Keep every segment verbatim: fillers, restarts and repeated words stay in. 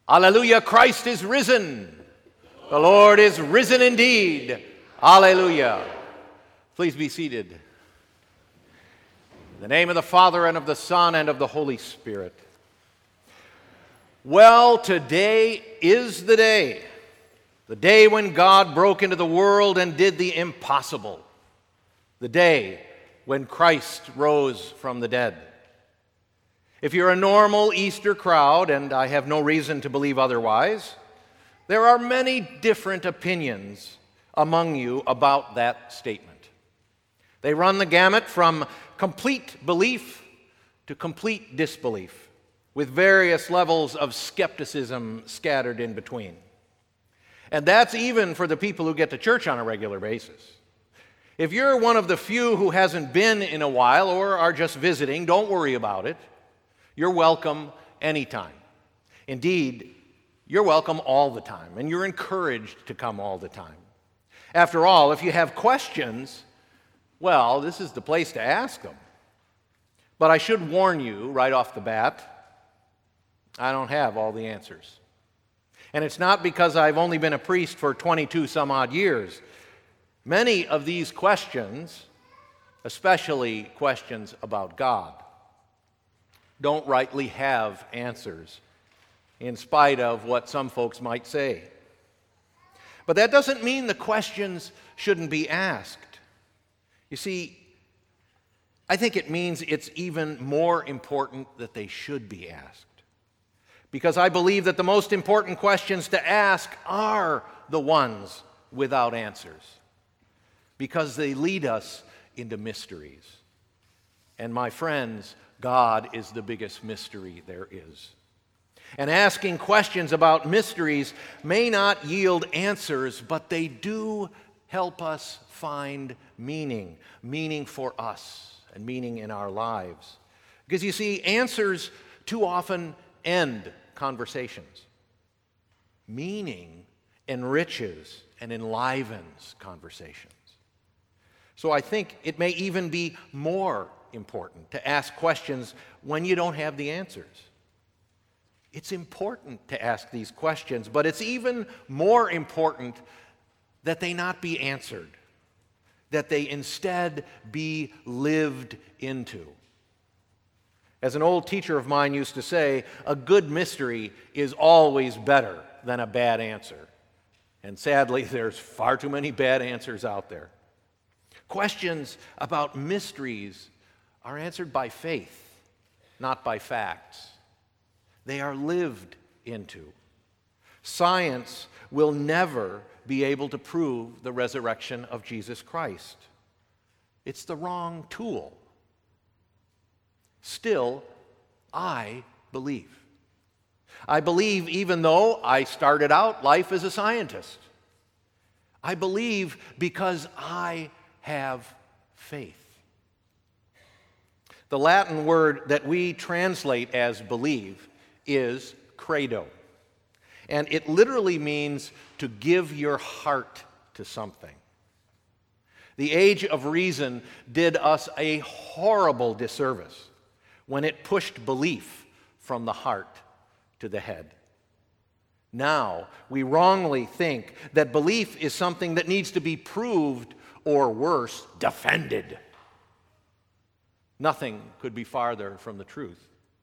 Alleluia, Christ is risen. The Lord is risen indeed. Alleluia. Please be seated. In the name of the Father, and of the Son, and of the Holy Spirit. Well, today is the day. The day when God broke into the world and did the impossible. The day when Christ rose from the dead. If you're a normal Easter crowd, and I have no reason to believe otherwise, there are many different opinions among you about that statement. They run the gamut from complete belief to complete disbelief, with various levels of skepticism scattered in between. And that's even for the people who get to church on a regular basis. If you're one of the few who hasn't been in a while or are just visiting, don't worry about it. You're welcome anytime. Indeed, you're welcome all the time, and you're encouraged to come all the time. After all, if you have questions, well, this is the place to ask them. But I should warn you right off the bat, I don't have all the answers. And it's not because I've only been a priest for twenty-two some odd years. Many of these questions, especially questions about God, don't rightly have answers, in spite of what some folks might say. But that doesn't mean the questions shouldn't be asked. You see, I think it means it's even more important that they should be asked. Because I believe that the most important questions to ask are the ones without answers. Because they lead us into mysteries. And my friends, God is the biggest mystery there is. And asking questions about mysteries may not yield answers, but they do help us find meaning, meaning for us and meaning in our lives. Because you see, answers too often end conversations. Meaning enriches and enlivens conversations. So I think it may even be more important to ask questions when you don't have the answers. It's important to ask these questions, but it's even more important that they not be answered, that they instead be lived into. As an old teacher of mine used to say, a good mystery is always better than a bad answer. And sadly, there's far too many bad answers out there. Questions about mysteries are answered by faith, not by facts. They are lived into. Science will never be able to prove the resurrection of Jesus Christ. It's the wrong tool. Still, I believe. I believe even though I started out life as a scientist. I believe because I have faith. The Latin word that we translate as believe is credo. And it literally means to give your heart to something. The age of reason did us a horrible disservice when it pushed belief from the heart to the head. Now, we wrongly think that belief is something that needs to be proved or worse, defended. Nothing could be farther from the truth.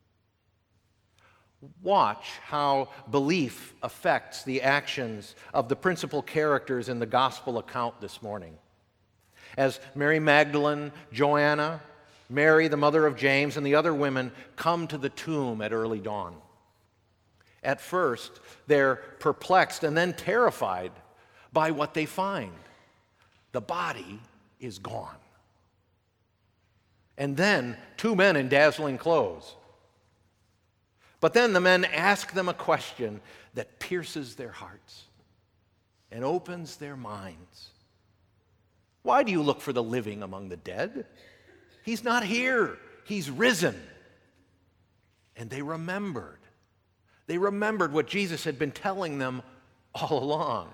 Watch how belief affects the actions of the principal characters in the gospel account this morning. As Mary Magdalene, Joanna, Mary, the mother of James, and the other women come to the tomb at early dawn. At first, they're perplexed and then terrified by what they find. The body is gone. And then two men in dazzling clothes. But then the men ask them a question that pierces their hearts and opens their minds. Why do you look for the living among the dead? He's not here. He's risen. And they remembered. They remembered what Jesus had been telling them all along.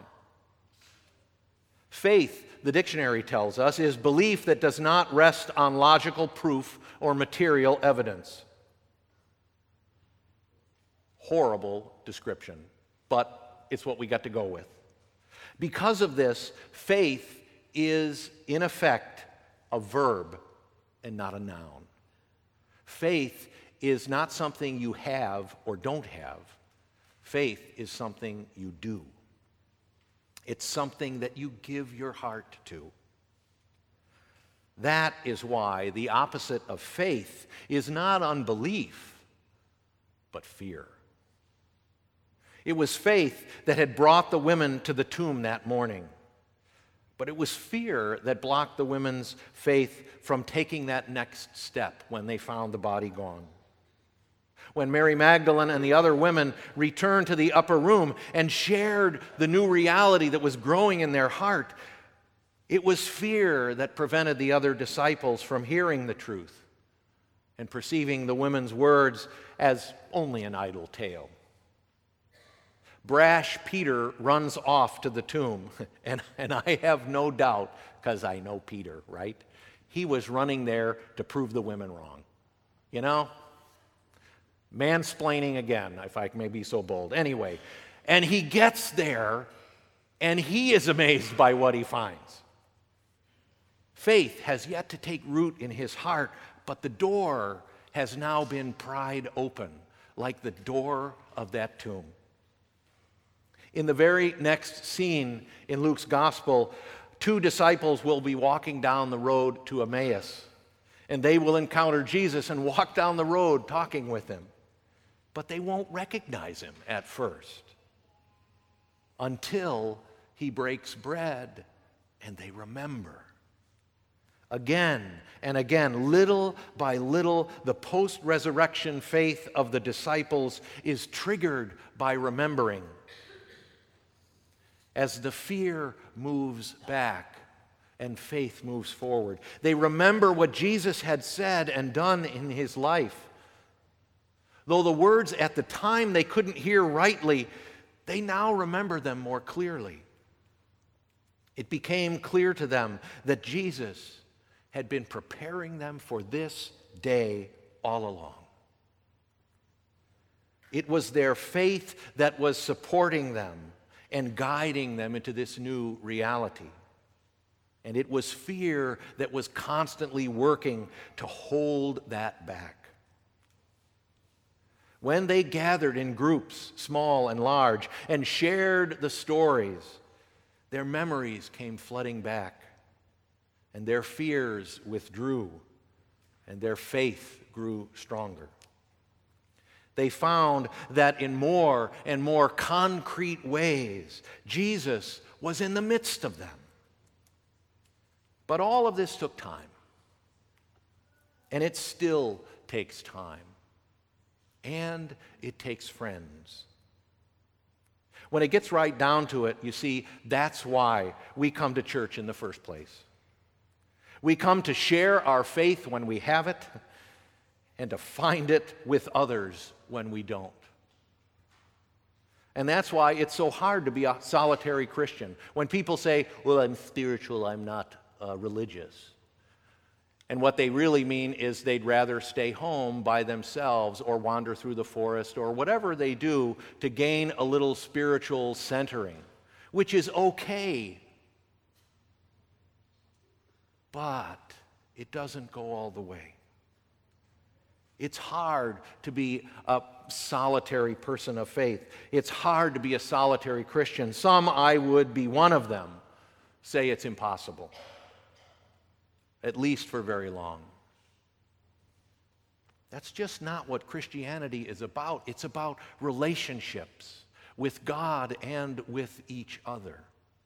Faith, the dictionary tells us, is belief that does not rest on logical proof or material evidence. Horrible description, but it's what we got to go with. Because of this, faith is, in effect, a verb and not a noun. Faith is not something you have or don't have. Faith is something you do. It's something that you give your heart to. That is why the opposite of faith is not unbelief, but fear. It was faith that had brought the women to the tomb that morning. But it was fear that blocked the women's faith from taking that next step when they found the body gone. When Mary Magdalene and the other women returned to the upper room and shared the new reality that was growing in their heart, it was fear that prevented the other disciples from hearing the truth and perceiving the women's words as only an idle tale. Brash Peter runs off to the tomb, and, and I have no doubt, because I know Peter, right? He was running there to prove the women wrong. You know? Mansplaining again, if I may be so bold. Anyway, and he gets there, and he is amazed by what he finds. Faith has yet to take root in his heart, but the door has now been pried open, like the door of that tomb. In the very next scene in Luke's gospel, two disciples will be walking down the road to Emmaus, and they will encounter Jesus and walk down the road talking with him. But they won't recognize him at first until he breaks bread and they remember. Again and again, little by little, the post-resurrection faith of the disciples is triggered by remembering. As the fear moves back and faith moves forward, they remember what Jesus had said and done in his life. Though the words at the time they couldn't hear rightly, they now remember them more clearly. It became clear to them that Jesus had been preparing them for this day all along. It was their faith that was supporting them and guiding them into this new reality. And it was fear that was constantly working to hold that back. When they gathered in groups, small and large, and shared the stories, their memories came flooding back, and their fears withdrew, and their faith grew stronger. They found that in more and more concrete ways, Jesus was in the midst of them. But all of this took time, and it still takes time, and it takes friends. When it gets right down to it, you see, that's why we come to church in the first place. We come to share our faith when we have it, and to find it with others when we don't. And that's why it's so hard to be a solitary Christian. When people say, well, I'm spiritual, I'm not uh, religious. And what they really mean is they'd rather stay home by themselves or wander through the forest or whatever they do to gain a little spiritual centering, which is okay. But it doesn't go all the way. It's hard to be a solitary person of faith. It's hard to be a solitary Christian. Some, I would be one of them, say it's impossible, at least for very long. That's just not what Christianity is about. It's about relationships with God and with each other.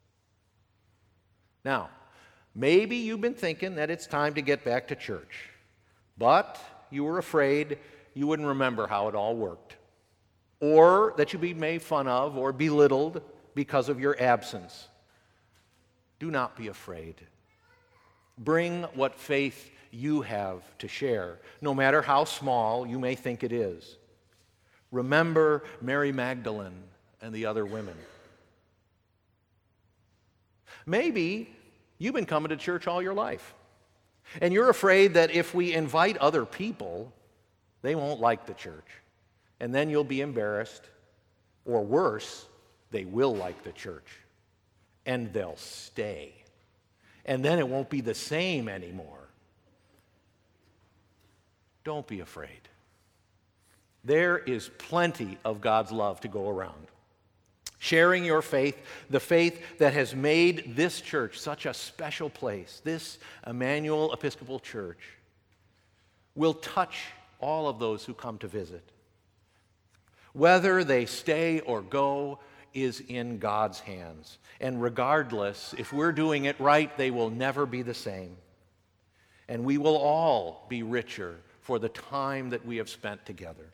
Now, maybe you've been thinking that it's time to get back to church, but you were afraid you wouldn't remember how it all worked, or that you'd be made fun of or belittled because of your absence. Do not be afraid. Bring what faith you have to share, no matter how small you may think it is. Remember Mary Magdalene and the other women. Maybe you've been coming to church all your life, and you're afraid that if we invite other people, they won't like the church, and then you'll be embarrassed, Or worse, they will like the church, and they'll stay. And then it won't be the same anymore. Don't be afraid. There is plenty of God's love to go around. Sharing your faith, the faith that has made this church such a special place, this Emmanuel Episcopal Church, will touch all of those who come to visit. Whether they stay or go is in God's hands. And regardless, if we're doing it right, they will never be the same. And we will all be richer for the time that we have spent together.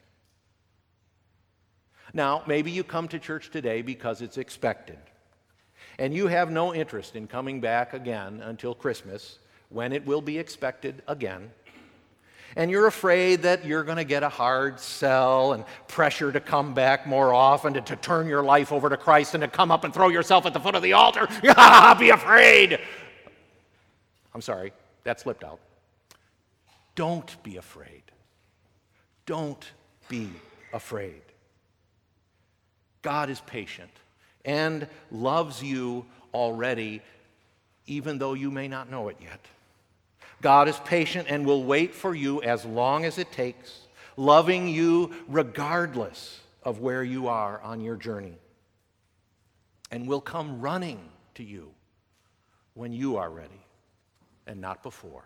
Now, maybe you come to church today because it's expected, and you have no interest in coming back again until Christmas, when it will be expected again. And you're afraid that you're going to get a hard sell and pressure to come back more often, to, to turn your life over to Christ and to come up and throw yourself at the foot of the altar. Be afraid. I'm sorry, that slipped out. Don't be afraid. Don't be afraid. God is patient and loves you already, even though you may not know it yet. God is patient and will wait for you as long as it takes, loving you regardless of where you are on your journey, and will come running to you when you are ready and not before.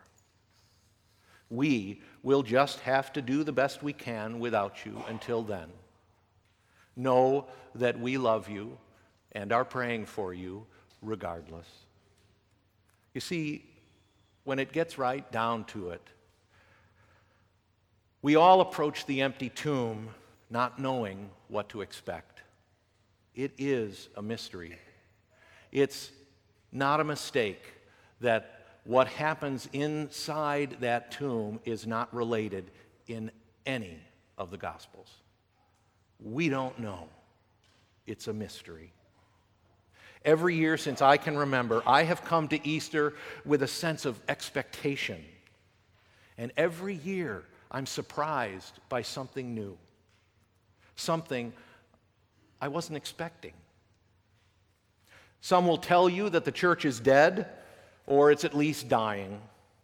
We will just have to do the best we can without you until then. Know that we love you and are praying for you regardless. You see, when it gets right down to it, we all approach the empty tomb not knowing what to expect. It is a mystery. It's not a mistake that what happens inside that tomb is not related in any of the Gospels. We don't know. It's a mystery. Every year since I can remember, I have come to Easter with a sense of expectation. And every year, I'm surprised by something new, something I wasn't expecting. Some will tell you that the church is dead, or it's at least dying.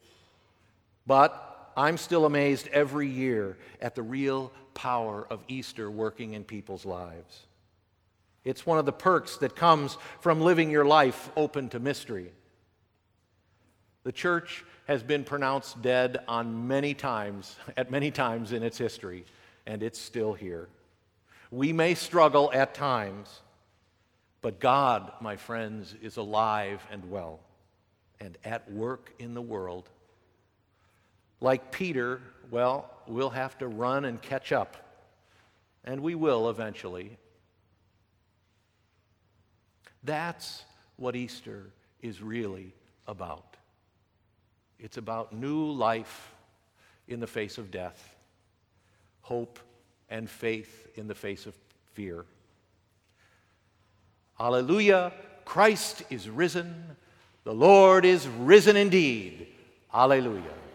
But I'm still amazed every year at the real power of Easter working in people's lives. It's one of the perks that comes from living your life open to mystery. The church has been pronounced dead on many times, at many times in its history, and it's still here. We may struggle at times, but God, my friends, is alive and well and at work in the world. Like Peter, well, we'll have to run and catch up, and we will eventually. That's what Easter is really about. It's about new life in the face of death, hope and faith in the face of fear. Alleluia, Christ is risen. The Lord is risen indeed. Alleluia.